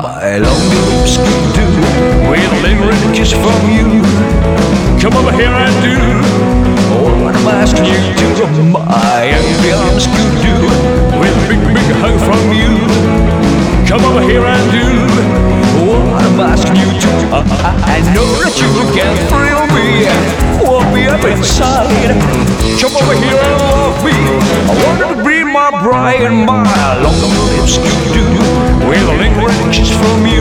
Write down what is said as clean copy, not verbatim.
my long lips could do with a lingering kiss from you. Come over here and do what I'm asking you to. My empty arms could do with a big, big hug from you. Come over here and do what I'm asking you to. I know that you can thrill me, warm me up inside. Come over here and love me. I want you to be my bride, and my long lips could do with a lingering kiss from you.